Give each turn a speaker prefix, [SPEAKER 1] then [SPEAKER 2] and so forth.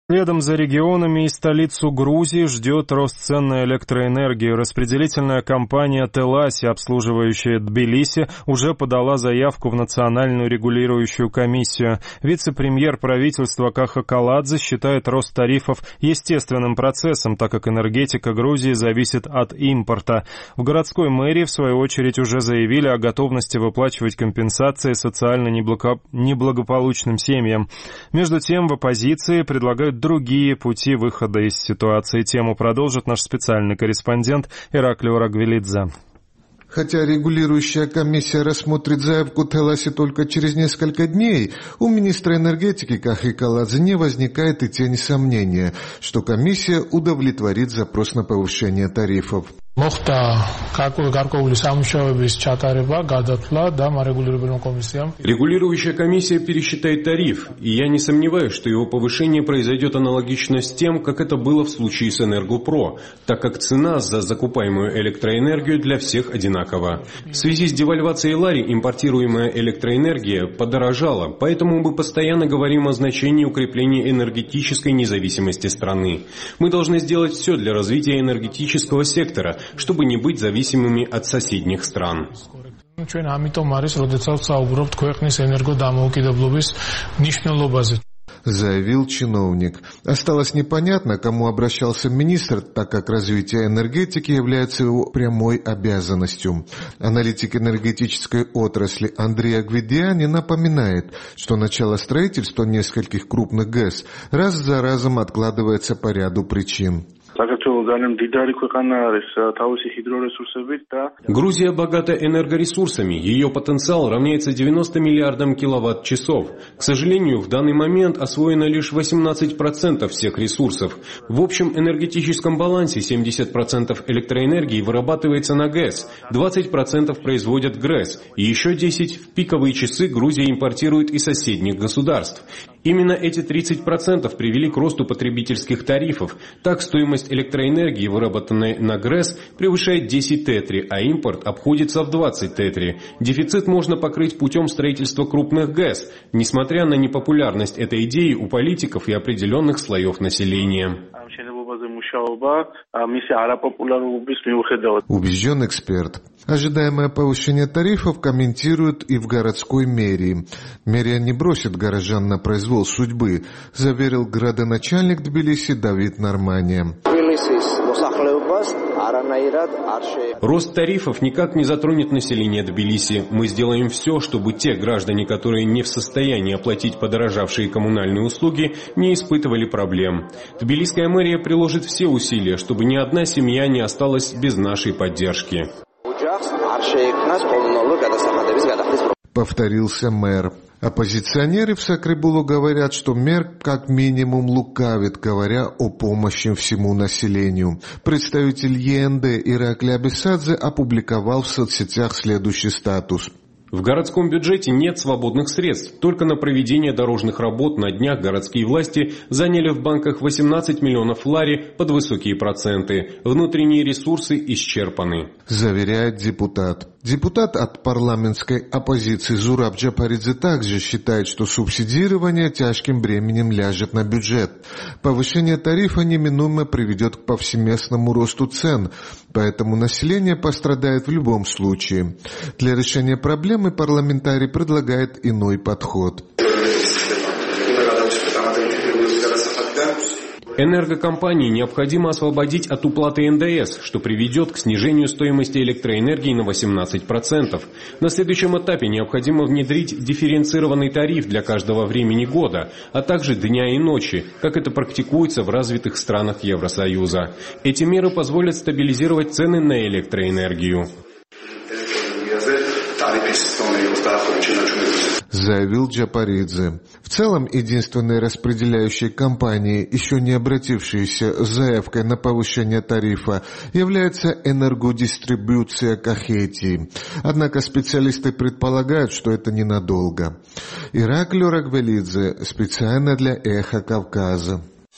[SPEAKER 1] Следом за регионами и столицу Грузии ждет рост цен на электроэнергию. Распределительная компания «Теласи», обслуживающая Тбилиси, уже подала заявку в Национальную регулирующую комиссию. Вице-премьер правительства Каха Каладзе считает рост тарифов естественным процессом, так как энергетика Грузии зависит от импорта. В городской мэрии, в свою очередь, уже заявили о готовности выплачивать компенсации социально неблагополучным семьям. Между тем, в оппозиции предлагают другие пути выхода из ситуации. Тему продолжит наш специальный корреспондент Ираклий Рагвелидзе.
[SPEAKER 2] Хотя регулирующая комиссия рассмотрит заявку Теласи только через несколько дней, у министра энергетики Кахи Каладзе не возникает и тени сомнения, что комиссия удовлетворит запрос на повышение тарифов.
[SPEAKER 3] Регулирующая комиссия пересчитает тариф, и я не сомневаюсь, что его повышение произойдет аналогично с тем, как это было в случае с Энергопро, так как цена за закупаемую электроэнергию для всех одинакова. В связи с девальвацией лари импортируемая электроэнергия подорожала, поэтому мы постоянно говорим о значении укрепления энергетической независимости страны. Мы должны сделать все для развития энергетического сектора, чтобы не быть зависимыми от соседних стран.
[SPEAKER 2] Заявил чиновник. Осталось непонятно, к кому обращался министр, так как развитие энергетики является его прямой обязанностью. Аналитик энергетической отрасли Андрей Агведиани напоминает, что начало строительства нескольких крупных ГЭС раз за разом откладывается по ряду причин.
[SPEAKER 3] Грузия богата энергоресурсами, ее потенциал равняется 90 миллиардам киловатт-часов. К сожалению, в данный момент освоено лишь 18% всех ресурсов. В общем энергетическом балансе 70% электроэнергии вырабатывается на ГЭС, 20% производят ГРЭС, и еще 10% в пиковые часы Грузия импортирует из соседних государств. Именно эти 30% привели к росту потребительских тарифов. Так, стоимость электроэнергии, выработанной на ГРЭС, превышает 10 тетри, а импорт обходится в 20 тетри. Дефицит можно покрыть путем строительства крупных ГЭС, несмотря на непопулярность этой идеи у политиков и определенных слоев населения.
[SPEAKER 2] Убежден эксперт. Ожидаемое повышение тарифов комментируют и в городской мэрии. Мэрия не бросит горожан на произвол судьбы, заверил градоначальник Тбилиси Давид Нормания.
[SPEAKER 3] Рост тарифов никак не затронет население Тбилиси. Мы сделаем все, чтобы те граждане, которые не в состоянии оплатить подорожавшие коммунальные услуги, не испытывали проблем. Тбилисская мэрия приложит все усилия, чтобы ни одна семья не осталась без нашей поддержки.
[SPEAKER 2] Повторился мэр. Оппозиционеры в Сакребулу говорят, что мэр как минимум лукавит, говоря о помощи всему населению. Представитель ЕНД Ираклий Абисадзе опубликовал в соцсетях следующий статус.
[SPEAKER 3] В городском бюджете нет свободных средств. Только на проведение дорожных работ на днях городские власти заняли в банках 18 миллионов лари под высокие проценты. Внутренние ресурсы исчерпаны.
[SPEAKER 2] Заверяет депутат. Депутат от парламентской оппозиции Зураб Джапаридзе также считает, что субсидирование тяжким бременем ляжет на бюджет. Повышение тарифа неминуемо приведет к повсеместному росту цен, поэтому население пострадает в любом случае. Для решения проблемы парламентарий предлагает иной подход.
[SPEAKER 3] Энергокомпании необходимо освободить от уплаты НДС, что приведет к снижению стоимости электроэнергии на 18%. На следующем этапе необходимо внедрить дифференцированный тариф для каждого времени года, а также дня и ночи, как это практикуется в развитых странах Евросоюза. Эти меры позволят стабилизировать цены на электроэнергию.
[SPEAKER 2] Заявил Джапаридзе. В целом, единственной распределяющей компанией, еще не обратившейся с заявкой на повышение тарифа, является энергодистрибуция Кахетии. Однако специалисты предполагают, что это ненадолго. Ираклий Рагвелидзе специально для «Эхо Кавказа».